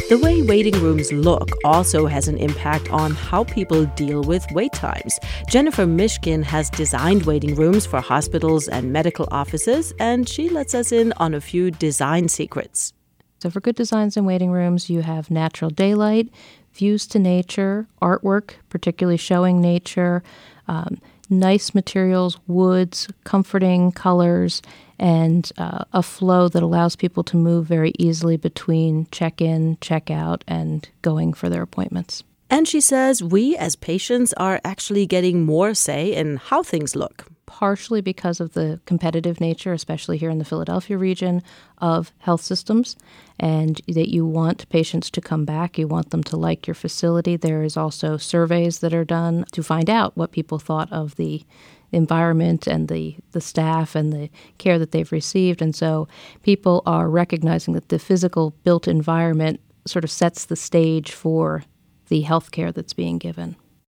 The way waiting rooms look also has an impact on how people deal with wait times. Jennifer Mishkin has designed waiting rooms for hospitals and medical offices, and she lets us in on a few design secrets. So for good designs in waiting rooms, you have natural daylight, views to nature, artwork, particularly showing nature, nice materials, woods, comforting colors, and a flow that allows people to move very easily between check-in, check-out, and going for their appointments. And she says we as patients are actually getting more say in how things look. Partially because of the competitive nature, especially here in the Philadelphia region, of health systems, and that you want patients to come back, you want them to like your facility. There is also surveys that are done to find out what people thought of the environment and the staff and the care that they've received. And so people are recognizing that the physical built environment sort of sets the stage for the health care that's being given.